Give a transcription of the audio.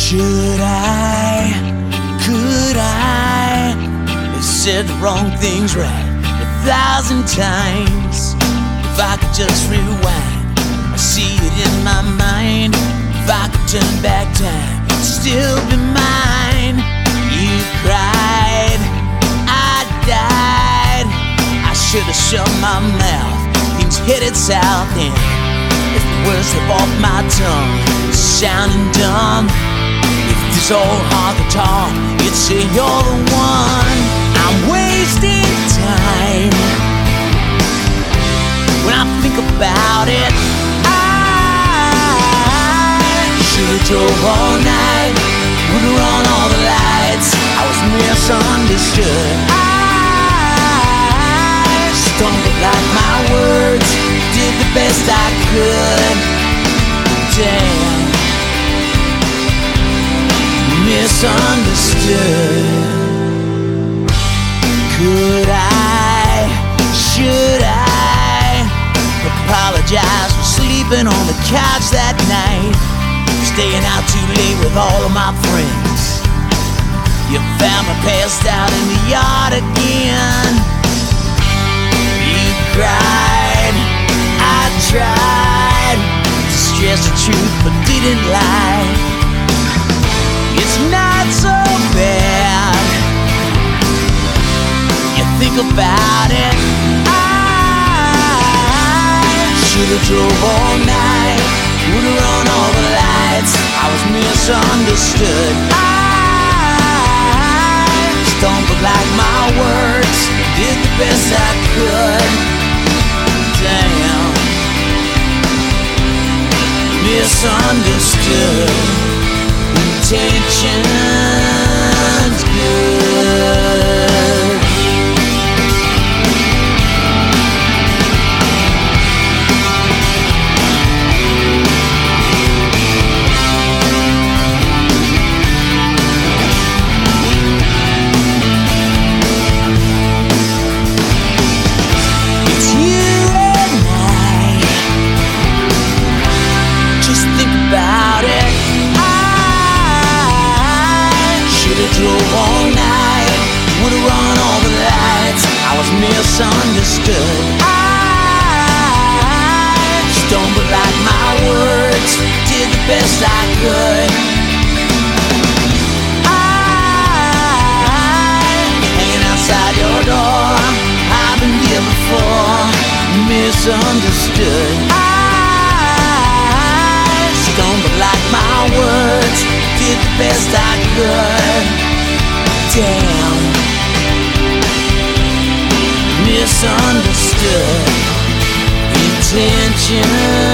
Should I, could I have said the wrong things right 1,000 times? If I could just rewind, I see it in my mind. If I could turn back time, it'd still be mine. You cried, I died. I should have shut my mouth. Things headed south and if the words slip off my tongue, sounding dumb. If this old heart could talk, it'd say you're the one. I'm wasting time. When I think about it, I should've drove all night, would've run all the lights. I was misunderstood. I stumbled like my words, did the best I could. Damn, misunderstood. Could I, should I apologize for sleeping on the couch that night, staying out too late with all of my friends? You found me passed out in the yard again. You cried, I tried to stress the truth but didn't lie. It's not so bad. You think about it, I should've drove all night, would've run all the lights. I was misunderstood. I stumbled like my words, did the best I could. Damn, misunderstood. Intentions good. It's you and I. Just think about it. Drove all night, would've run all the lights. I was misunderstood. I stumbled like my words, did the best I could. I hanging outside your door, I've been here before. Misunderstood. I stumbled like my words, did the best I could. Damn, misunderstood. Intention